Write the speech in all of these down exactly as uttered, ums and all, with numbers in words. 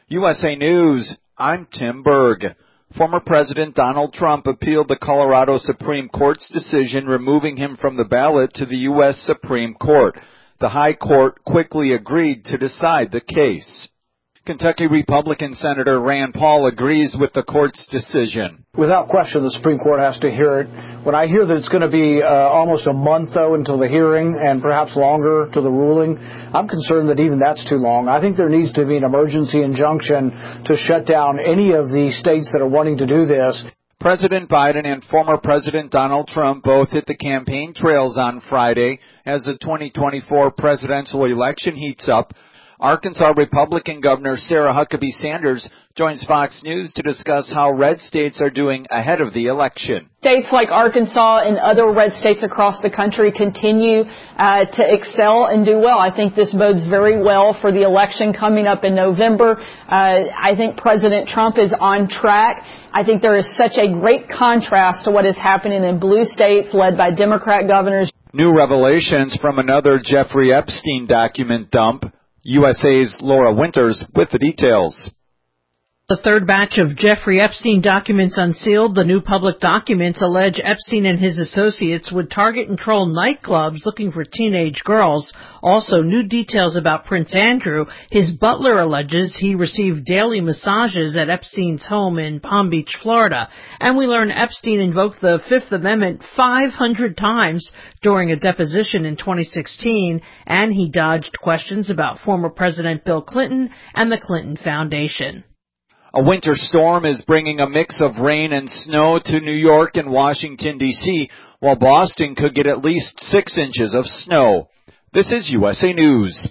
U S A News, I'm Tim Berg. Former President Donald Trump appealed the Colorado Supreme Court's decision removing him from the ballot to the U S Supreme Court. The High Court quickly agreed to decide the case. Kentucky Republican Senator Rand Paul agrees with the court's decision. Without question, the Supreme Court has to hear it. When I hear that it's going to be uh, almost a month, though, until the hearing and perhaps longer to the ruling, I'm concerned that even that's too long. I think there needs to be an emergency injunction to shut down any of the states that are wanting to do this. President Biden and former President Donald Trump both hit the campaign trails on Friday as the twenty twenty-four presidential election heats up. Arkansas Republican Governor Sarah Huckabee Sanders joins Fox News to discuss how red states are doing ahead of the election. States like Arkansas and other red states across the country continue uh, to excel and do well. I think this bodes very well for the election coming up in November. Uh, I think President Trump is on track. I think there is such a great contrast to what is happening in blue states led by Democrat governors. New revelations from another Jeffrey Epstein document dump. U S A's Laura Winters with the details. The third batch of Jeffrey Epstein documents unsealed. The new public documents allege Epstein and his associates would target and troll nightclubs looking for teenage girls. Also, new details about Prince Andrew. His butler alleges he received daily massages at Epstein's home in Palm Beach, Florida. And we learn Epstein invoked the Fifth Amendment five hundred times during a deposition in twenty sixteen, and he dodged questions about former President Bill Clinton and the Clinton Foundation. A winter storm is bringing a mix of rain and snow to New York and Washington, D C, while Boston could get at least six inches of snow. This is U S A News.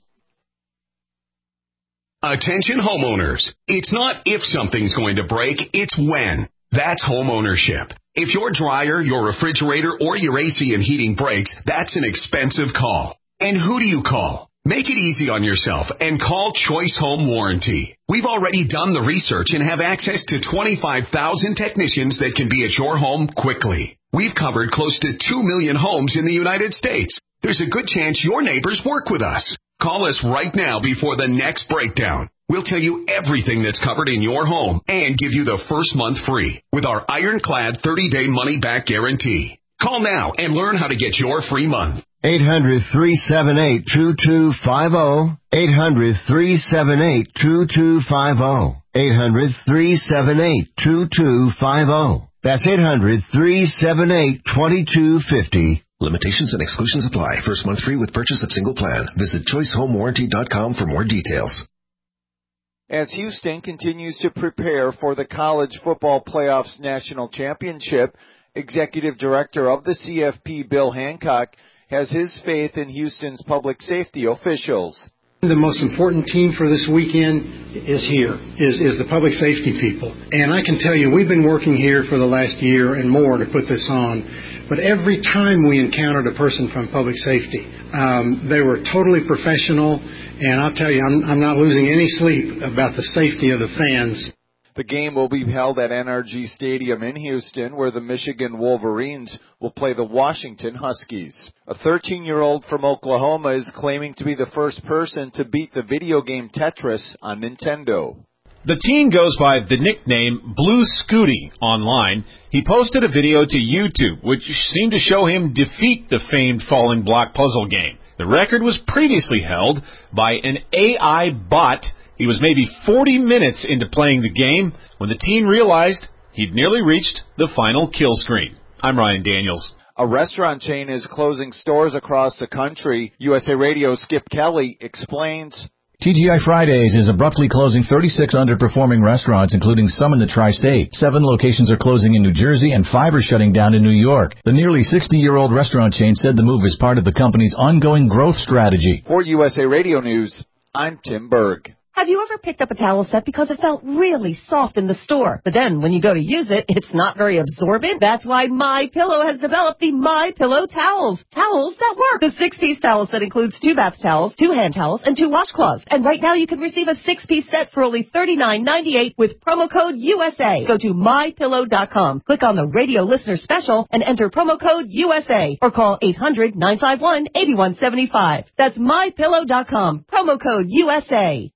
Attention homeowners. It's not if something's going to break, it's when. That's homeownership. If your dryer, your refrigerator, or your A C and heating breaks, that's an expensive call. And who do you call? Make it easy on yourself and call Choice Home Warranty. We've already done the research and have access to twenty-five thousand technicians that can be at your home quickly. We've covered close to two million homes in the United States. There's a good chance your neighbors work with us. Call us right now before the next breakdown. We'll tell you everything that's covered in your home and give you the first month free with our ironclad thirty-day money-back guarantee. Call now and learn how to get your free month. eight hundred, three seven eight, two two five zero. eight hundred, three seven eight, two two five zero. eight hundred, three seven eight, two two five zero. That's eight hundred, three seven eight, two two five zero. Limitations and exclusions apply. First month free with purchase of single plan. Visit choice home warranty dot com for more details. As Houston continues to prepare for the College Football Playoffs National Championship, Executive Director of the C F P, Bill Hancock, has his faith in Houston's public safety officials. The most important team for this weekend is here, is, is the public safety people. And I can tell you, we've been working here for the last year and more to put this on. But every time we encountered a person from public safety, um, they were totally professional. And I'll tell you, I'm, I'm not losing any sleep about the safety of the fans. The game will be held at N R G Stadium in Houston, where the Michigan Wolverines will play the Washington Huskies. A thirteen-year-old from Oklahoma is claiming to be the first person to beat the video game Tetris on Nintendo. The teen goes by the nickname Blue Scooty online. He posted a video to YouTube, which seemed to show him defeat the famed falling block puzzle game. The record was previously held by an A I bot. He was maybe forty minutes into playing the game when the teen realized he'd nearly reached the final kill screen. I'm Ryan Daniels. A restaurant chain is closing stores across the country. U S A Radio's Skip Kelly explains. T G I Fridays is abruptly closing thirty-six underperforming restaurants, including some in the tri-state. Seven locations are closing in New Jersey, and five are shutting down in New York. The nearly sixty-year-old restaurant chain said the move is part of the company's ongoing growth strategy. For U S A Radio News, I'm Tim Berg. Have you ever picked up a towel set because it felt really soft in the store, but then when you go to use it, it's not very absorbent? That's why MyPillow has developed the MyPillow towels. Towels that work. The six-piece towel set includes two bath towels, two hand towels, and two washcloths. And right now you can receive a six-piece set for only thirty-nine ninety-eight with promo code U S A. Go to my pillow dot com, click on the radio listener special, and enter promo code U S A, or call eight hundred, nine five one, eight one seven five. That's my pillow dot com, promo code U S A.